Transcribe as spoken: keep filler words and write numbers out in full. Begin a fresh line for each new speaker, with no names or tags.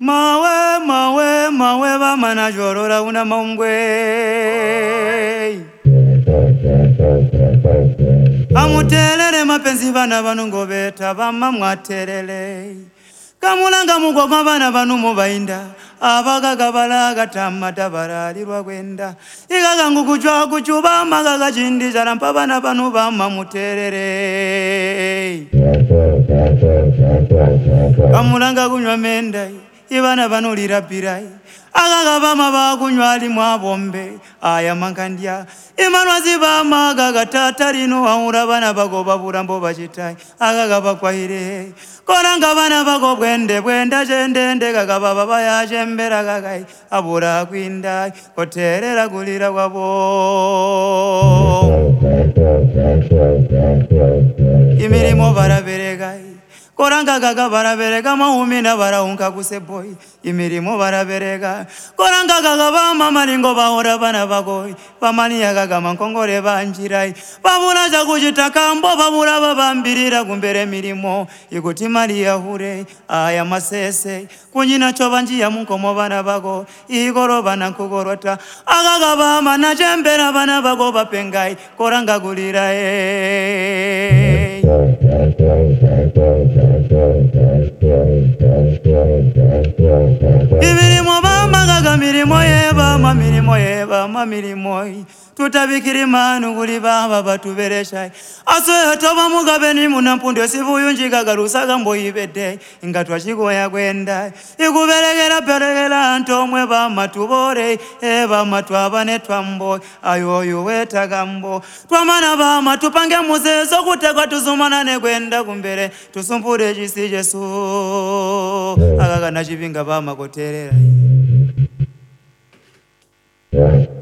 Mawe, mawe, mawe bamana jorora una maungwe. Amutelele mapenzi bana banu ngobeta bama mwaterele. Kamulanga mugwa bana banu mubainda. Abagaga balaga tamata baralirwa gwenda. Igaga ngukujwa kuchuba magaga chindi jarampa bana banu bama muterele. Kamulanga kunywa mendai. Ibana banulira pirai agaga bama bakunywa ali mwabombe aya mankandia imanwa zibama agaga tatarino aura bana bagoba burambo bachitai agaga bakwahire konanga bana bago bwende bwenda jendende gaga baba baya jembera gagai abura kwinda koterera gulira wabo imirimo baraberegai Koranga gaga baraberega mahumina baraunka kuseboy imirimo baraberega Koranga gaga bama maringo bahora bana bagoi bamani gaga mankongore banjirai babura za kujitaka mbo babura babambirira kumbere mirimo ikuti Maria hure aya masese kunyina chobanji ya munkomo bana bago igoro bana kugorota agaga bama na jembera bana bago bapengai koranga gulira e Imirimo bama gaga mirimo yeba ma mirimo yeba ma mirimo tutabikiri manu kuli baba batubereshai aso toba mugabe ni munampundo sivuyunji gagarusaga mboyibede ingatwa chikoya kwenda ikuberegera peregera ntomwe bama tubore eba matwabane twambo ayoyo wetagambo twamana bama tupange muzezo kutekwa tuzumanane kwenda kumbere tusumpure chisi Yesu agaga na chipinga bama koterera